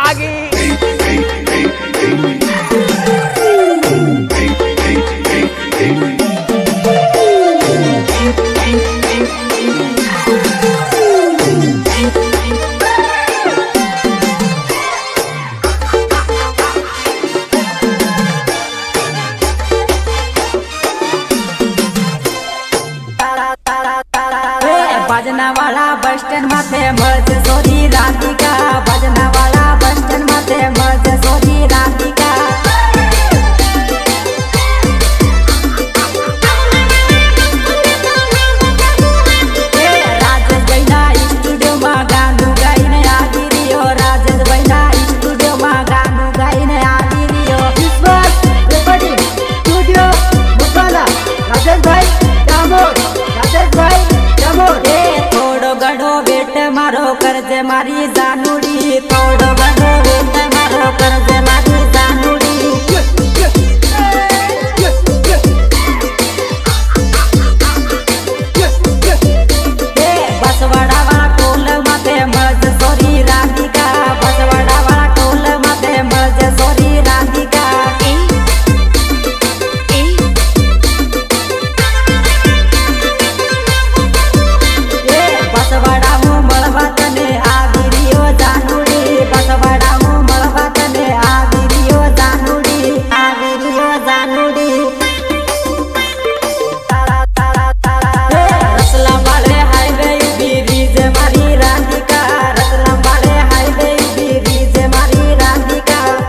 ભાગી भजना वाला बस स्टैंड माथे मज सोरी राधिका भजना वाला बस स्टैंड माथे मज सोरी राधिका राजेश भाईना स्टूडियो में गानु गाईने आवी रियो राजेश भाईना स्टूडियो में गानु गाईने आवी रियो विश्वास रेकॉर्डिंग स्टूडियो मुकाला राजेश भाई थोड़ो गढ़ो बेट मारो करजे मारी जा